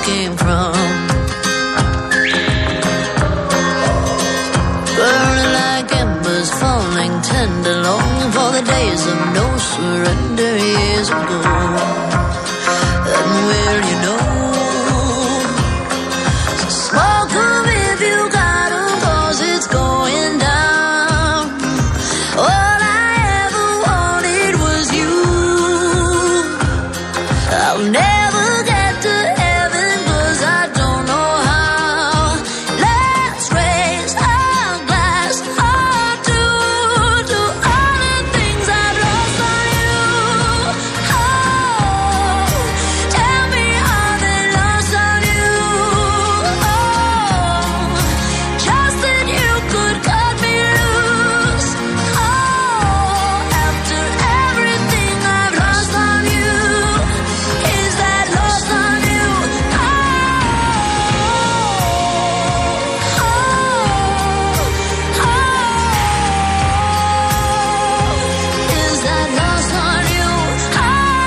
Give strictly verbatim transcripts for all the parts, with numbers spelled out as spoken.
came from. Burning like embers, falling tender, longing for the days of no surrender years ago. And will you know? So smoke 'em if you got 'em, 'cause it's going down. All I ever wanted was you. I'll never get to heaven 'cause I don't know how. Let's raise our glass or two to all the things I've lost on you. Oh, tell me how they lost on you. Oh, just that you could cut me loose. Oh, after everything I've lost on you, is that lost on you? Oh, oh, oh, is that lost on you? Oh,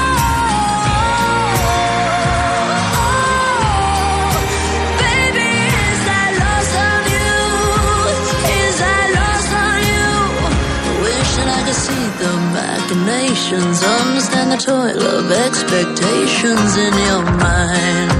baby, is that lost on you? Is that lost on you? Wishing I could see the machinations, understand the toil of expectations in your mind.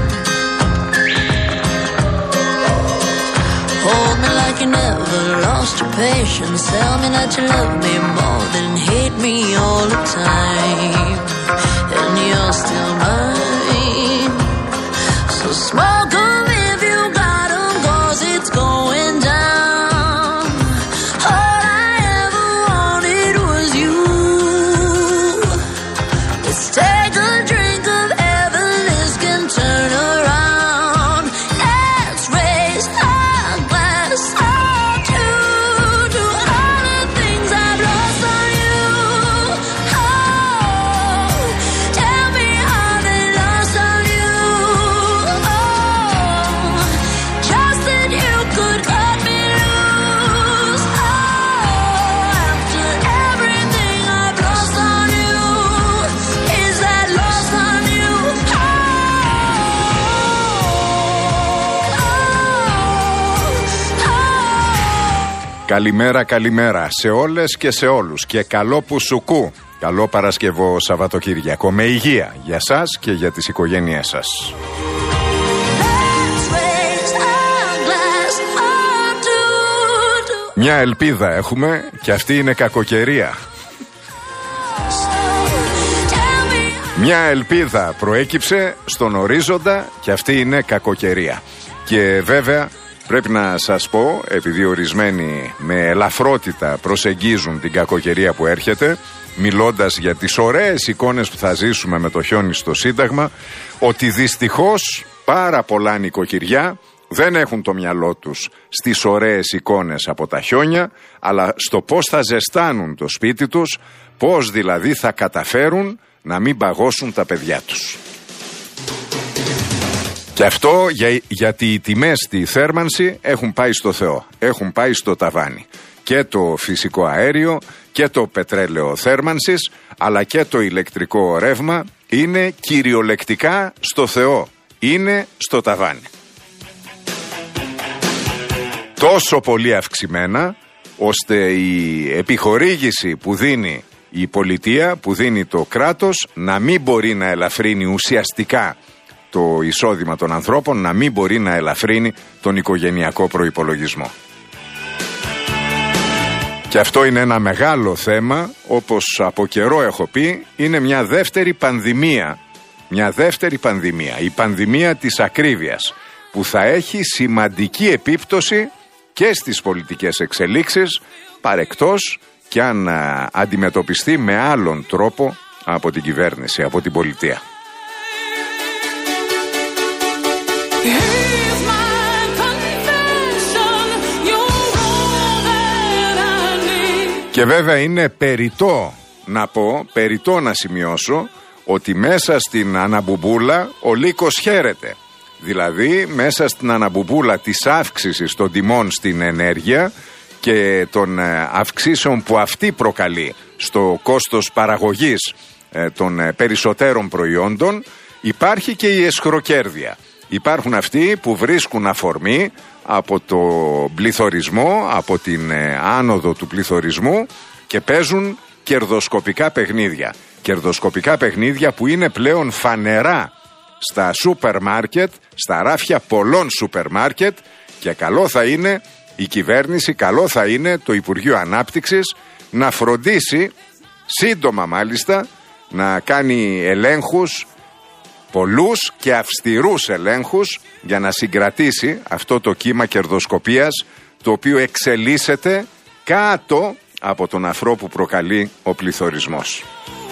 Hold me like you never lost your patience. Tell me that you love me more than hate me all the time. And you're still mine. So smoke 'em if you got 'em, 'cause it's going down. All I ever wanted was you. Let's take a drink of heaven, this can turn around. Let's raise our glass or two to all the things I've lost on you. Oh, tell me how they lost on you. Oh, just that you could cut me loose. Oh, after everything I've lost on you, is that lost on you? Oh, oh, oh. Καλημέρα, καλημέρα σε όλες και σε όλους και καλό Πουσουκού. Καλό Παρασκευό Σαββατοκύριακο με υγεία για σας και για τις οικογένειές σας. Let's raise our glass or two to Μια ελπίδα έχουμε και αυτή είναι κακοκαιρία. tell me. Μια ελπίδα προέκυψε στον ορίζοντα και αυτή είναι κακοκαιρία. Και βέβαια πρέπει να σας πω, επειδή ορισμένοι με ελαφρότητα προσεγγίζουν την κακοκαιρία που έρχεται, μιλώντας για τις ωραίες εικόνες που θα ζήσουμε με το χιόνι στο Σύνταγμα, ότι δυστυχώς πάρα πολλά νοικοκυριά δεν έχουν το μυαλό τους στις ωραίες εικόνες από τα χιόνια, αλλά στο πώς θα ζεστάνουν το σπίτι τους, πώς δηλαδή θα καταφέρουν να μην παγώσουν τα παιδιά τους. Και αυτό για, γιατί οι τιμές στη θέρμανση έχουν πάει στο Θεό, έχουν πάει στο ταβάνι. Και το φυσικό αέριο και το πετρέλαιο θέρμανσης, αλλά και το ηλεκτρικό ρεύμα είναι κυριολεκτικά στο Θεό, είναι στο ταβάνι. Τόσο πολύ αυξημένα, ώστε η επιχορήγηση που δίνει η πολιτεία, που δίνει το κράτος, να μην μπορεί να ελαφρύνει ουσιαστικά το εισόδημα των ανθρώπων, να μην μπορεί να ελαφρύνει τον οικογενειακό προϋπολογισμό. Και αυτό είναι ένα μεγάλο θέμα, όπως από καιρό έχω πει, είναι μια δεύτερη πανδημία, μια δεύτερη πανδημία, η πανδημία της ακρίβειας, που θα έχει σημαντική επίπτωση και στις πολιτικές εξελίξεις, παρεκτός και αν α, αντιμετωπιστεί με άλλον τρόπο από την κυβέρνηση, από την πολιτεία. Και βέβαια είναι περιττό να πω, περιττό να σημειώσω, ότι μέσα στην αναμπουμπούλα ο λύκος χαίρεται. Δηλαδή μέσα στην αναμπουμπούλα της αύξησης των τιμών στην ενέργεια και των αυξήσεων που αυτή προκαλεί στο κόστος παραγωγής των περισσότερων προϊόντων, υπάρχει και η εσχροκέρδεια. Υπάρχουν αυτοί που βρίσκουν αφορμή από το πληθωρισμό, από την ε, άνοδο του πληθωρισμού και παίζουν κερδοσκοπικά παιχνίδια. Κερδοσκοπικά παιχνίδια που είναι πλέον φανερά στα σούπερ μάρκετ, στα ράφια πολλών σούπερ μάρκετ, και καλό θα είναι η κυβέρνηση, καλό θα είναι το Υπουργείο Ανάπτυξης να φροντίσει σύντομα μάλιστα να κάνει ελέγχους, πολλούς και αυστηρούς ελέγχους, για να συγκρατήσει αυτό το κύμα κερδοσκοπίας το οποίο εξελίσσεται κάτω από τον αφρό που προκαλεί ο πληθωρισμός.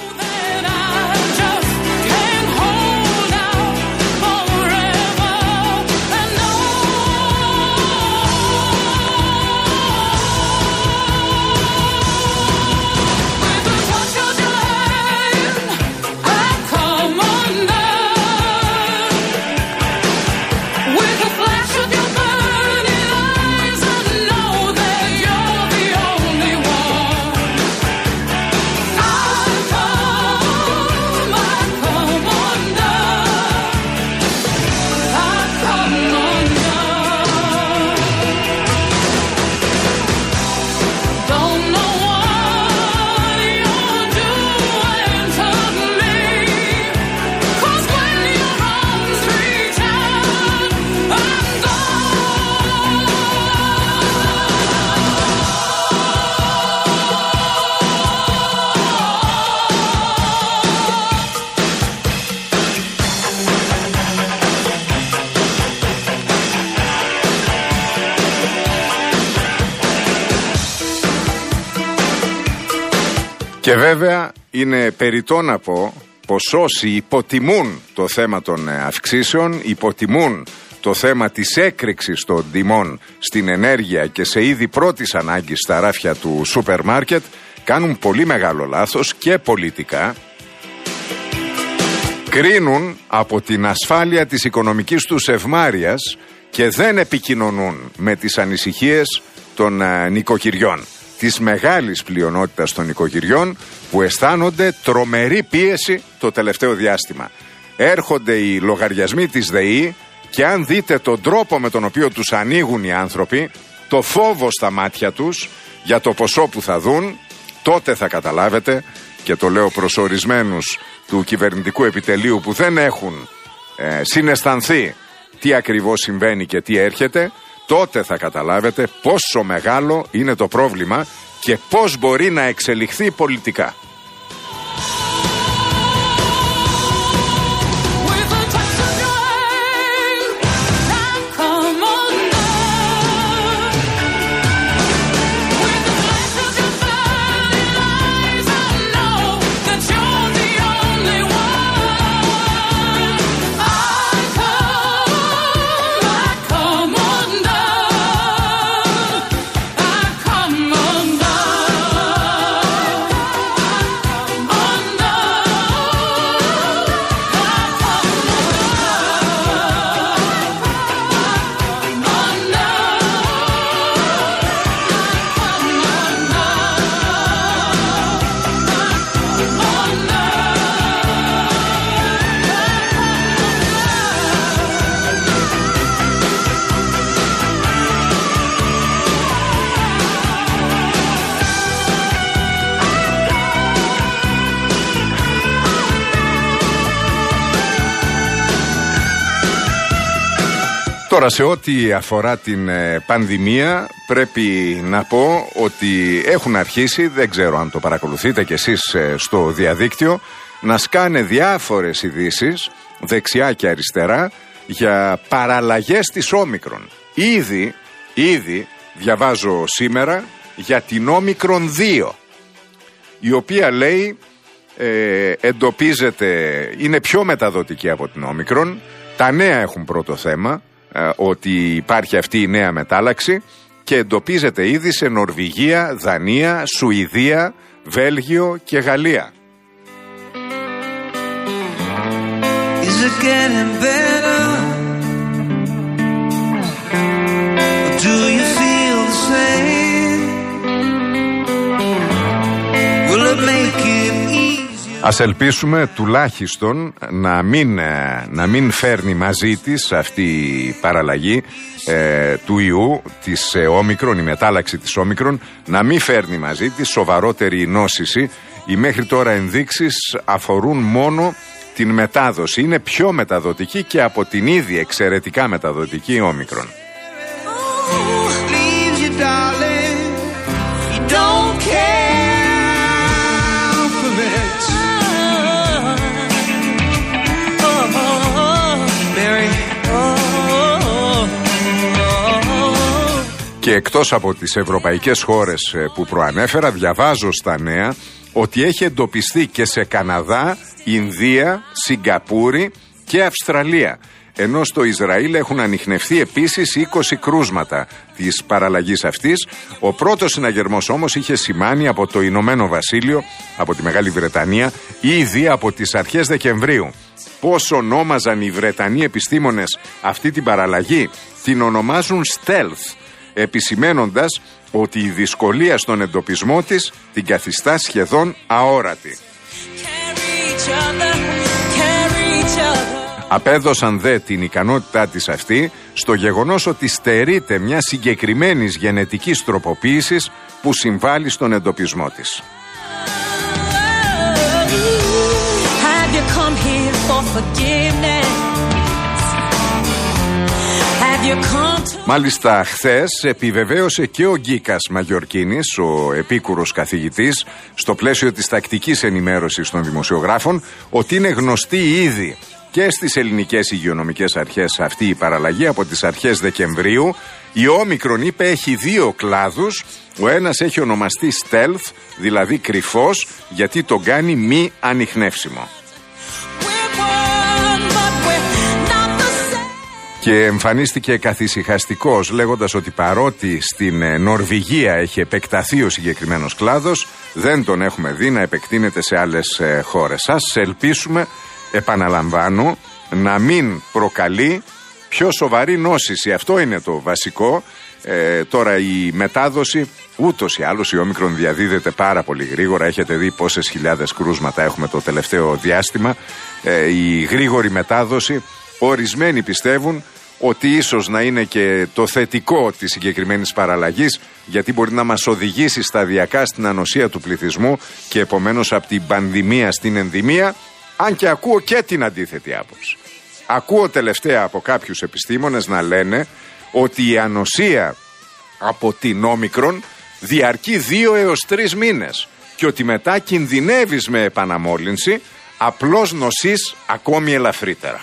Και βέβαια είναι περιττό να πω πως όσοι υποτιμούν το θέμα των αυξήσεων, υποτιμούν το θέμα της έκρηξης των τιμών στην ενέργεια και σε είδη πρώτης ανάγκης στα ράφια του σούπερ μάρκετ, κάνουν πολύ μεγάλο λάθος και πολιτικά. Κρίνουν από την ασφάλεια της οικονομικής τους ευμάρειας και δεν επικοινωνούν με τις ανησυχίες των α, νοικοκυριών, της μεγάλης πλειονότητας των νοικοκυριών που αισθάνονται τρομερή πίεση το τελευταίο διάστημα. Έρχονται οι λογαριασμοί της ΔΕΗ και αν δείτε τον τρόπο με τον οποίο τους ανοίγουν οι άνθρωποι, το φόβο στα μάτια τους για το ποσό που θα δουν, τότε θα καταλάβετε, και το λέω προς ορισμένους του κυβερνητικού επιτελείου που δεν έχουν ε, συναισθανθεί τι ακριβώς συμβαίνει και τι έρχεται, τότε θα καταλάβετε πόσο μεγάλο είναι το πρόβλημα και πώς μπορεί να εξελιχθεί πολιτικά. Τώρα, σε ό,τι αφορά την ε, πανδημία, πρέπει να πω ότι έχουν αρχίσει, δεν ξέρω αν το παρακολουθείτε κι εσείς ε, στο διαδίκτυο, να σκάνε διάφορες ειδήσεις δεξιά και αριστερά για παραλλαγές της Όμικρον. Ήδη, ήδη διαβάζω σήμερα για την Όμικρον δύο, η οποία λέει ε, εντοπίζεται, είναι πιο μεταδοτική από την Όμικρον. Τα νέα έχουν πρώτο θέμα, ότι υπάρχει αυτή η νέα μετάλλαξη, και εντοπίζεται ήδη σε Νορβηγία, Δανία, Σουηδία, Βέλγιο και Γαλλία. Is it getting better? Do you feel the same? Will it make it easier? Ας ελπίσουμε τουλάχιστον να μην, να μην φέρνει μαζί της αυτή η παραλλαγή ε, του ιού της ε, όμικρον, η μετάλλαξη της όμικρον, να μην φέρνει μαζί της σοβαρότερη νόσηση. Οι μέχρι τώρα ενδείξεις αφορούν μόνο την μετάδοση. Είναι πιο μεταδοτική και από την ήδη εξαιρετικά μεταδοτική όμικρον. Και εκτός από τις ευρωπαϊκές χώρες που προανέφερα, διαβάζω στα νέα ότι έχει εντοπιστεί και σε Καναδά, Ινδία, Σιγκαπούρη και Αυστραλία. Ενώ στο Ισραήλ έχουν ανιχνευθεί επίσης είκοσι κρούσματα της παραλλαγής αυτής. Ο πρώτος συναγερμός όμως είχε σημάνει από το Ηνωμένο Βασίλειο, από τη Μεγάλη Βρετανία, ήδη από τις αρχές Δεκεμβρίου. Πώς ονόμαζαν οι Βρετανοί επιστήμονες αυτή την παραλλαγή? Την ονομάζουν stealth, επισημένοντας ότι η δυσκολία στον εντοπισμό της την καθιστά σχεδόν αόρατη. Απέδωσαν δε την ικανότητά της αυτή στο γεγονός ότι στερείται μια συγκεκριμένης γενετικής τροποποίησης που συμβάλλει στον εντοπισμό της. Μάλιστα χθες επιβεβαίωσε και ο Γκίκας Μαγιορκίνης, ο επίκουρος καθηγητής, στο πλαίσιο της τακτικής ενημέρωσης των δημοσιογράφων, ότι είναι γνωστή ήδη και στις ελληνικές υγειονομικές αρχές αυτή η παραλλαγή από τις αρχές Δεκεμβρίου. Η όμικρον, είπε, έχει δύο κλάδους. Ο ένας έχει ονομαστεί stealth, δηλαδή κρυφός, γιατί τον κάνει μη ανιχνεύσιμο. Και εμφανίστηκε καθησυχαστικός, λέγοντας ότι παρότι στην Νορβηγία έχει επεκταθεί ο συγκεκριμένος κλάδος, δεν τον έχουμε δει να επεκτείνεται σε άλλες χώρες. Ας ελπίσουμε, επαναλαμβάνω, να μην προκαλεί πιο σοβαρή νόσηση. Αυτό είναι το βασικό. Ε, τώρα η μετάδοση, ούτως ή άλλως η όμικρον διαδίδεται πάρα πολύ γρήγορα. Έχετε δει πόσες χιλιάδες κρούσματα έχουμε το τελευταίο διάστημα. Ε, η γρήγορη μετάδοση, ορισμένοι πιστεύουν ότι ίσως να είναι και το θετικό της συγκεκριμένης παραλλαγής, γιατί μπορεί να μας οδηγήσει σταδιακά στην ανοσία του πληθυσμού και επομένως από την πανδημία στην ενδημία, αν και ακούω και την αντίθετη άποψη. Ακούω τελευταία από κάποιους επιστήμονες να λένε ότι η ανοσία από την όμικρον διαρκεί δύο έως τρεις μήνες και ότι μετά κινδυνεύεις με επαναμόλυνση, απλώς νοσείς ακόμη ελαφρύτερα.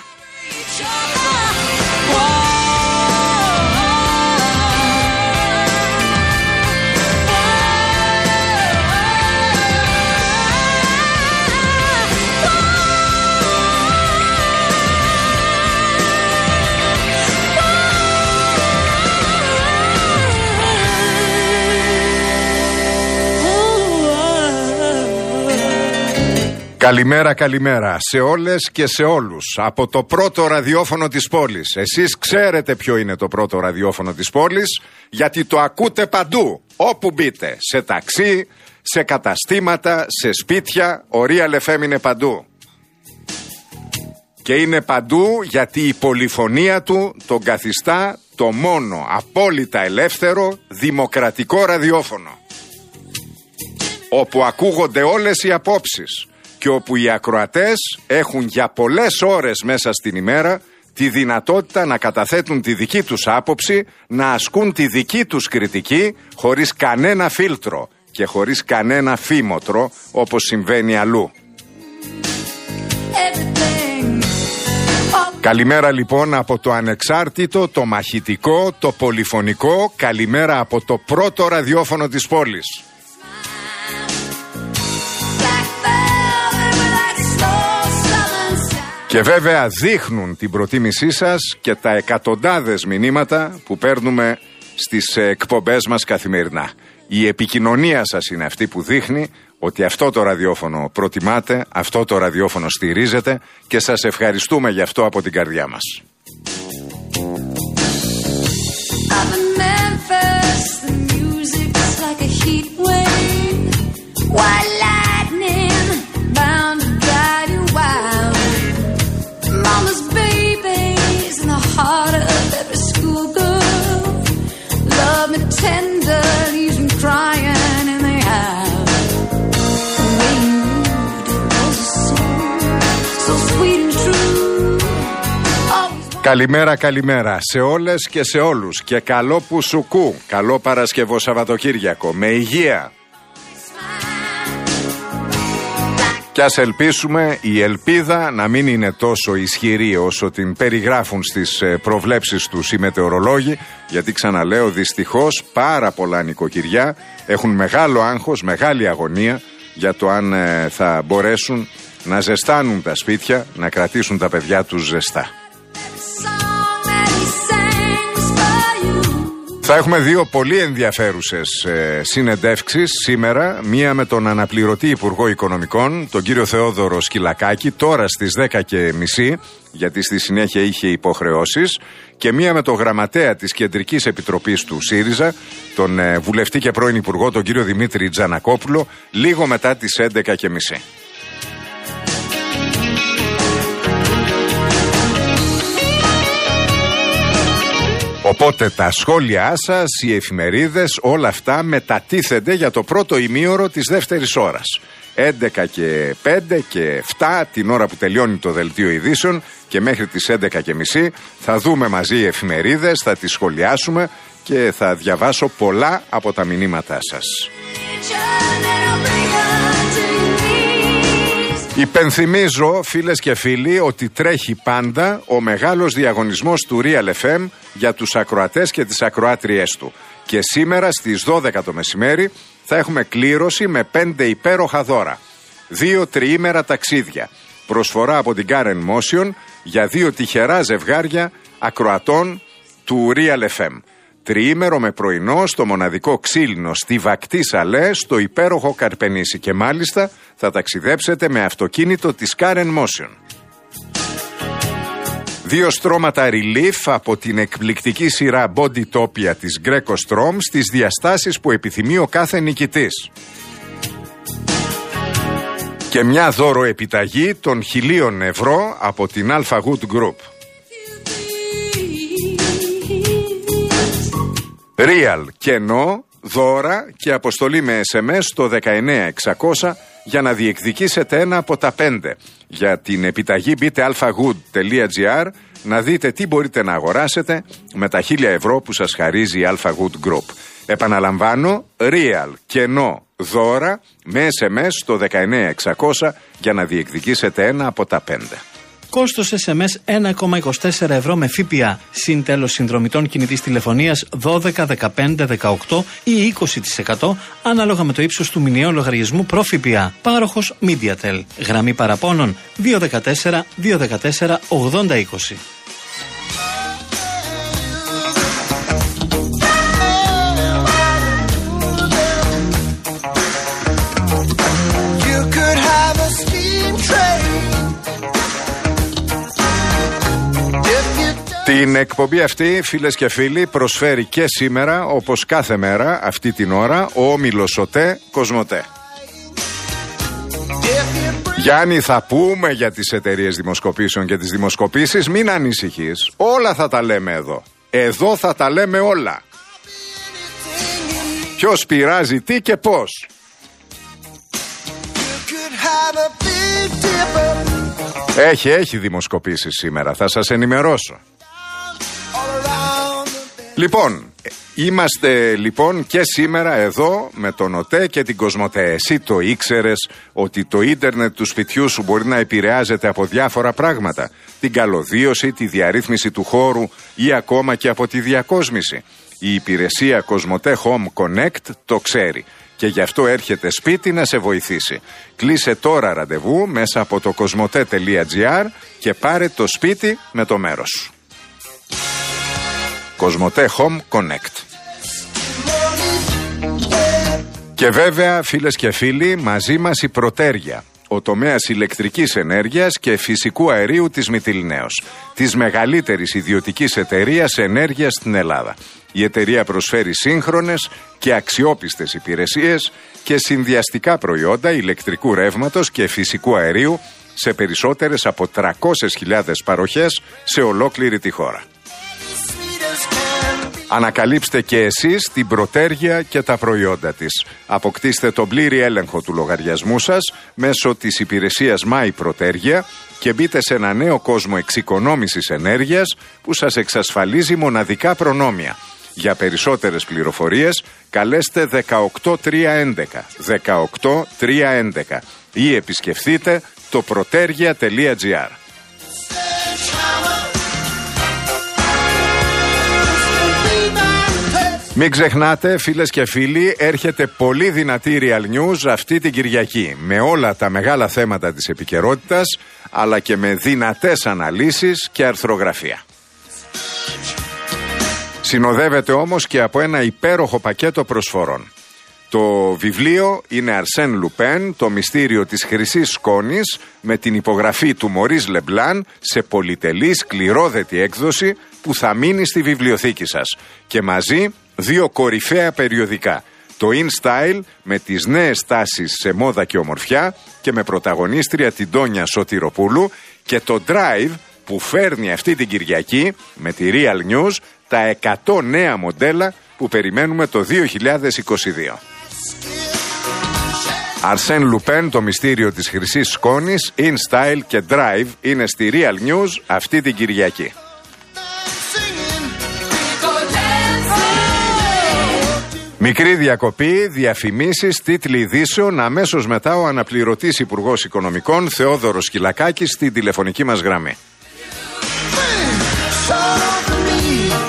Καλημέρα, καλημέρα σε όλες και σε όλους. Από το πρώτο ραδιόφωνο της πόλης. Εσείς ξέρετε ποιο είναι το πρώτο ραδιόφωνο της πόλης, γιατί το ακούτε παντού, όπου μπείτε. Σε ταξί, σε καταστήματα, σε σπίτια. Ο Real εφ εμ είναι παντού. Και είναι παντού γιατί η πολυφωνία του τον καθιστά το μόνο απόλυτα ελεύθερο δημοκρατικό ραδιόφωνο, όπου ακούγονται όλες οι απόψεις και όπου οι ακροατές έχουν για πολλές ώρες μέσα στην ημέρα τη δυνατότητα να καταθέτουν τη δική τους άποψη, να ασκούν τη δική τους κριτική χωρίς κανένα φίλτρο και χωρίς κανένα φήμοτρο, όπως συμβαίνει αλλού. Καλημέρα λοιπόν από το ανεξάρτητο, το μαχητικό, το πολυφωνικό. Καλημέρα από το πρώτο ραδιόφωνο της πόλης. Και βέβαια δείχνουν την προτίμησή σας και τα εκατοντάδες μηνύματα που παίρνουμε στις εκπομπές μας καθημερινά. Η επικοινωνία σας είναι αυτή που δείχνει ότι αυτό το ραδιόφωνο προτιμάτε, αυτό το ραδιόφωνο στηρίζετε και σας ευχαριστούμε γι' αυτό από την καρδιά μας. tender, leaves them crying in the eye. The way you moved was a song, so sweet and true. Καλημέρα, καλημέρα σε όλες και σε όλους και καλό Πουσουκού, καλό Παρασκευό Σαββατοκύριακο, με υγεία. Κι ας ελπίσουμε η ελπίδα να μην είναι τόσο ισχυρή όσο την περιγράφουν στις προβλέψεις τους οι μετεωρολόγοι, γιατί ξαναλέω δυστυχώς πάρα πολλά νοικοκυριά έχουν μεγάλο άγχος, μεγάλη αγωνία για το αν θα μπορέσουν να ζεστάνουν τα σπίτια, να κρατήσουν τα παιδιά τους ζεστά. Θα έχουμε δύο πολύ ενδιαφέρουσες ε, συνεντεύξεις σήμερα. Μία με τον αναπληρωτή Υπουργό Οικονομικών, τον κύριο Θεόδωρο Σκυλακάκη, τώρα στις δέκα και μισή, γιατί στη συνέχεια είχε υποχρεώσεις. Και μία με τον γραμματέα της Κεντρικής Επιτροπής του ΣΥΡΙΖΑ, τον ε, βουλευτή και πρώην Υπουργό, τον κύριο Δημήτρη Τζανακόπουλο, λίγο μετά τις έντεκα και μισή. Οπότε τα σχόλιά σας, οι εφημερίδες, όλα αυτά μετατίθενται για το πρώτο ημίωρο της δεύτερης ώρας. έντεκα και πέντε και επτά την ώρα που τελειώνει το δελτίο ειδήσεων και μέχρι τις έντεκα και μισή θα δούμε μαζί οι εφημερίδες, θα τις σχολιάσουμε και θα διαβάσω πολλά από τα μηνύματά σας. Υπενθυμίζω, φίλες και φίλοι, ότι τρέχει πάντα ο μεγάλος διαγωνισμός του Real εφ εμ για τους ακροατές και τις ακροάτριές του. Και σήμερα στις δώδεκα το μεσημέρι θα έχουμε κλήρωση με πέντε υπέροχα δώρα. Δύο τριήμερα ταξίδια. Προσφορά από την Karen Motion για δύο τυχερά ζευγάρια ακροατών του Real εφ εμ. Τριήμερο με πρωινό στο μοναδικό ξύλινο στη Βακτή Σαλέ, στο υπέροχο Καρπενήσι, και μάλιστα θα ταξιδέψετε με αυτοκίνητο της Karen Motion. Δύο στρώματα relief από την εκπληκτική σειρά Bodytopia της Greco Strom στις διαστάσεις που επιθυμεί ο κάθε νικητής. Και μια δώρο επιταγή των χιλίων ευρώ από την Alpha Good Group. Real, κενό, δώρα και αποστολή με ες εμ ες στο δεκαεννέα εξακόσια για να διεκδικήσετε ένα από τα πέντε. Για την επιταγή μπείτε alphagood τελεία gr να δείτε τι μπορείτε να αγοράσετε με τα χίλια ευρώ που σας χαρίζει η Alpha Good Group. Επαναλαμβάνω, Real, κενό, δώρα με ες εμ ες στο δεκαεννέα εξακόσια για να διεκδικήσετε ένα από τα πέντε. Κόστος ες εμ ες ένα κόμμα είκοσι τέσσερα ευρώ με ΦΠΑ. Συν τέλος συνδρομητών κινητής τηλεφωνίας δώδεκα, δεκαπέντε, δεκαοκτώ ή είκοσι τοις εκατό ανάλογα με το ύψος του μηνιαίου λογαριασμού προ ΦΠΑ. Πάροχος MediaTel. Γραμμή παραπώνων δύο ένα τέσσερα, δύο ένα τέσσερα, ογδόντα είκοσι. Την εκπομπή αυτή, φίλες και φίλοι, προσφέρει και σήμερα, όπως κάθε μέρα, αυτή την ώρα, ο όμιλος ΟΤΕ Κοσμοτέ. Γιάννη, θα πούμε για τις εταιρείες δημοσκοπήσεων και τις δημοσκοπήσεις, μην ανησυχείς. Όλα θα τα λέμε εδώ. Εδώ θα τα λέμε όλα. Ποιος πειράζει τι και πώς. Έχει, έχει δημοσκοπήσεις σήμερα, θα σας ενημερώσω. Λοιπόν, είμαστε λοιπόν και σήμερα εδώ με τον ΟΤΕ και την Κοσμοτέ. Εσύ το ήξερες ότι το ίντερνετ του σπιτιού σου μπορεί να επηρεάζεται από διάφορα πράγματα? Την καλωδίωση, τη διαρρύθμιση του χώρου ή ακόμα και από τη διακόσμηση. Η υπηρεσία Κοσμοτέ Home Connect το ξέρει και γι' αυτό έρχεται σπίτι να σε βοηθήσει. Κλείσε τώρα ραντεβού μέσα από το κοσμοτέ τελεία gr και πάρε το σπίτι με το μέρος σου. Κοσμοτέ Home Connect. Και βέβαια, φίλες και φίλοι, μαζί μας η Πρωτέρια, ο τομέας ηλεκτρικής ενέργειας και φυσικού αερίου της Μυτιληναίος, της μεγαλύτερης ιδιωτικής εταιρείας ενέργειας στην Ελλάδα. Η εταιρεία προσφέρει σύγχρονες και αξιόπιστες υπηρεσίες και συνδυαστικά προϊόντα ηλεκτρικού ρεύματος και φυσικού αερίου σε περισσότερες από τριακόσιες χιλιάδες παροχές σε ολόκληρη τη χώρα. Ανακαλύψτε και εσείς την Πρωτέργεια και τα προϊόντα της. Αποκτήστε τον πλήρη έλεγχο του λογαριασμού σας μέσω της υπηρεσίας My Πρωτέργεια και μπείτε σε ένα νέο κόσμο εξοικονόμησης ενέργειας που σας εξασφαλίζει μοναδικά προνόμια. Για περισσότερες πληροφορίες καλέστε δεκαοκτώ τριακόσια έντεκα δεκαοκτώ τριακόσια έντεκα ή επισκεφθείτε το πρωτέργεια τελεία τζι άρ. Μην ξεχνάτε, φίλες και φίλοι, έρχεται πολύ δυνατή Real News αυτή την Κυριακή με όλα τα μεγάλα θέματα της επικαιρότητας αλλά και με δυνατές αναλύσεις και αρθρογραφία. Συνοδεύεται όμως και από ένα υπέροχο πακέτο προσφορών. Το βιβλίο είναι Arsène Lupin, το μυστήριο της χρυσής σκόνης, με την υπογραφή του Μωρίς Λεμπλάν σε πολυτελή σκληρόδετη έκδοση που θα μείνει στη βιβλιοθήκη σας. Και μαζί δύο κορυφαία περιοδικά. Το InStyle με τις νέες τάσεις σε μόδα και ομορφιά και με πρωταγωνίστρια την Τόνια Σωτηροπούλου, και το Drive που φέρνει αυτή την Κυριακή με τη Real News τα εκατό νέα μοντέλα που περιμένουμε το δύο χιλιάδες είκοσι δύο. Arsène Lupin, το μυστήριο της χρυσής σκόνης, InStyle και Drive είναι στη Real News αυτή την Κυριακή. Μικρή διακοπή, διαφημίσεις, τίτλοι ειδήσεων. Αμέσως μετά ο αναπληρωτής Υπουργός Οικονομικών Θεόδωρος Σκυλακάκης στην τηλεφωνική μας γραμμή.